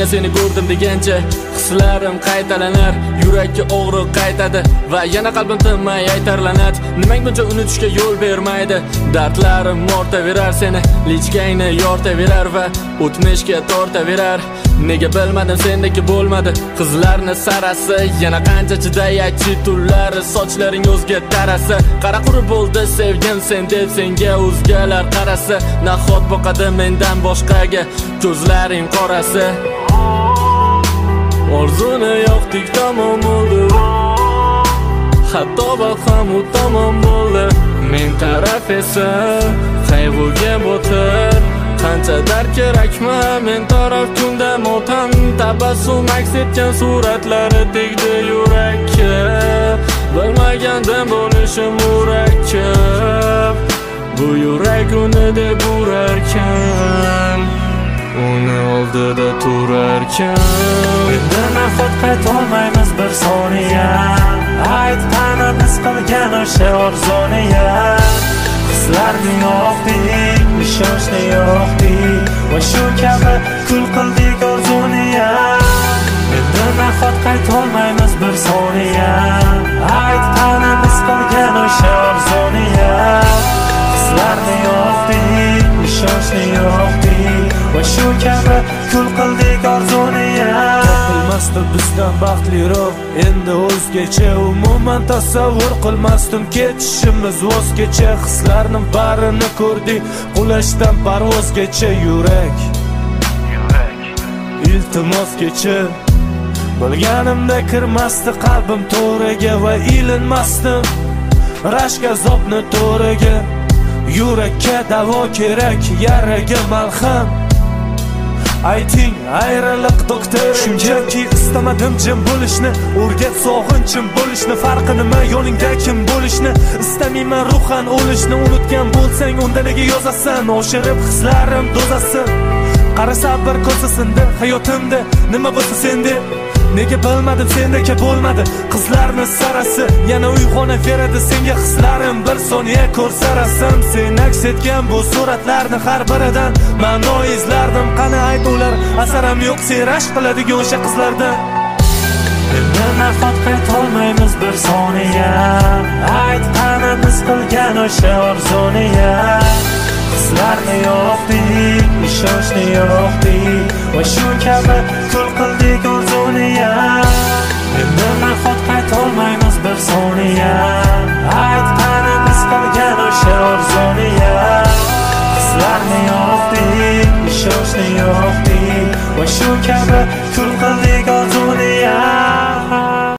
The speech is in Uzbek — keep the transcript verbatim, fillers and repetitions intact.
Men seni ko'rdim degancha hislarim qaytalanar, yurakka og'riq qaytadi va yana qalbim tinmay aytarlanadi. Nimang buncha unutishga yo'l bermaydi? Dardlarim mortaverar, seni lichkangni yortaverar va o'tmishga tortaverar. Nega bilmadim sendeki bo'lmadi qizlarni sarasi, yana qancha chidaychi tunlari, sochlaring o'zga tarasi. Qara qurib bo'ldi sevgim sen deb senga o'zgalar qarasa, nahot boqadi mendan boshqaga ko'zlaring qorasi. Orzuni yo'qdek tamom bo'ldi, hatto baxt ham u tamom bo'ldi. Men taraf esa qayg'uga botir, qancha dard kerakmi men taraf kunda motam. Tabassum aks etgan suratlari tegdi yurakka, bilmagandim bo'lishim murakkab. Bu yurak uni deb urarkan, uni oldida turarkan. Endi nahot qaytolmaymiz bir soniya, ayt qani biz qilgan o'sha orzuniya. Hislarni yo'qdik, ishonchni yo'qdik va shu kabi kul qildik orzuniya. Endi nahot qaytolmaymiz bir soniya, ayt qani biz qilgan o'sha orzuniya. Hislarni yo'qdik, ishonchni yo'qdik va shu kabi kul qildik orzuniya. Topilmasdi bizdan baxtliroq endi o'zgacha, umuman tasavvur qilmasdim ketishimiz o'zgacha. Hislarning barini ko'rdik qulashdan parvozgacha. Yurak yurak iltimos kechir, bilganimda kirmasdi qalbim to'riga va ilinmasdim rashk azobni to'riga. Yurakka davo kerak, yaraga malham. Ayting ayriliq doktor, shunchaki istamadim jim bo'lishni. O'rgat sog'inchim bo'lishni, farqi nima yo'lingda kim bo'lishni. Istamayman ruhan o'lishni, unutgan bo'lsang unda nega yozasan? Oshirib hislarim do'zasin, qarasa bir ko'rsasindi hayotimda nima bo'lsa sende. Nega bilmadim sendeki bo'lmadi qizlarni sarasi, yana uyg'onaveradi senga hislarim bir soniya ko'rsa rasm. Sen aks etgan bu suratlarni har biridan ma'no izlardim. Qani ayt ular asaram yo'q sen rashk qiladigan o'sha qizlardan. Endi nahot qaytolmaymiz bir soniya, ayt qani biz qilgan o'sha orzuniya. Hislarni yo'qdik, ishonchni yo'qdik va shu kabi kul qildik orzuniya. Endi nahot qaytolmaymiz bir soniya, ayt qani biz qilgan o'sha orzuniya. Hislarni yo'qdik, ishonchni yo'qdik va shu kabi